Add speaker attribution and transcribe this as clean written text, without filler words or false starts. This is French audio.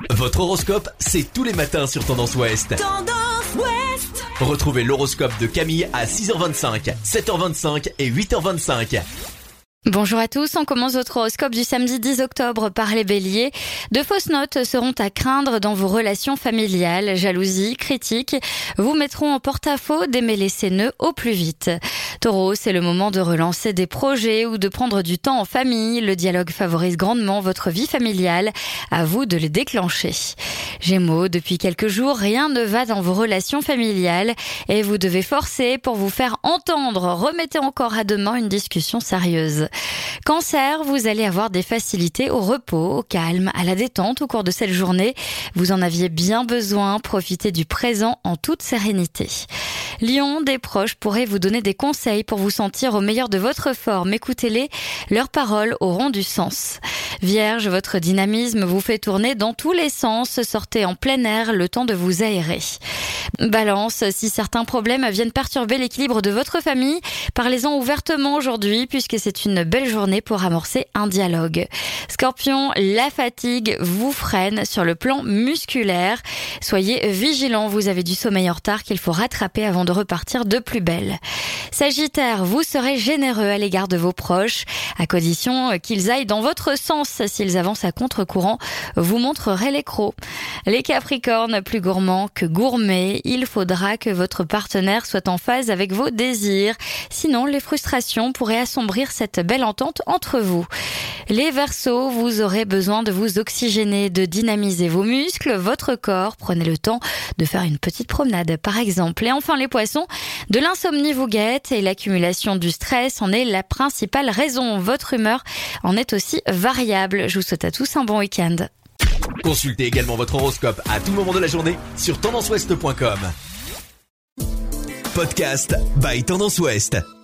Speaker 1: Votre horoscope, c'est tous les matins sur Tendance Ouest.
Speaker 2: Tendance Ouest.
Speaker 1: Retrouvez l'horoscope de Camille à 6h25, 7h25 et 8h25.
Speaker 3: Bonjour à tous, on commence votre horoscope du samedi 10 octobre par les béliers. De fausses notes seront à craindre dans vos relations familiales. Jalousie, critiques vous mettront en porte-à-faux, démêlez nœuds au plus vite. Taureau, c'est le moment de relancer des projets ou de prendre du temps en famille. Le dialogue favorise grandement votre vie familiale. À vous de les déclencher. Gémeaux, depuis quelques jours, rien ne va dans vos relations familiales et vous devez forcer pour vous faire entendre. Remettez encore à demain une discussion sérieuse. Cancer, vous allez avoir des facilités au repos, au calme, à la détente au cours de cette journée. Vous en aviez bien besoin, profitez du présent en toute sérénité. Lion, des proches pourraient vous donner des conseils pour vous sentir au meilleur de votre forme. Écoutez-les, leurs paroles auront du sens. Vierge, votre dynamisme vous fait tourner dans tous les sens. Sortez en plein air, le temps de vous aérer. Balance, si certains problèmes viennent perturber l'équilibre de votre famille, parlez-en ouvertement aujourd'hui puisque c'est une belle journée pour amorcer un dialogue. Scorpion, la fatigue vous freine sur le plan musculaire. Soyez vigilants, vous avez du sommeil en retard qu'il faut rattraper avant de repartir de plus belle. Sagittaire, vous serez généreux à l'égard de vos proches, à condition qu'ils aillent dans votre sens. S'ils avancent à contre-courant, vous montrerez les crocs. Les Capricornes, plus gourmands que gourmets, il faudra que votre partenaire soit en phase avec vos désirs. Sinon, les frustrations pourraient assombrir cette belle entente entre vous. Les Verseaux, vous aurez besoin de vous oxygéner, de dynamiser vos muscles, votre corps. Prenez le temps de faire une petite promenade, par exemple. Et enfin, les Poissons, de l'insomnie vous guette et l'accumulation du stress en est la principale raison. Votre humeur en est aussi variable. Je vous souhaite à tous un bon week-end.
Speaker 1: Consultez également votre horoscope à tout moment de la journée sur tendanceouest.com. Podcast by Tendance Ouest.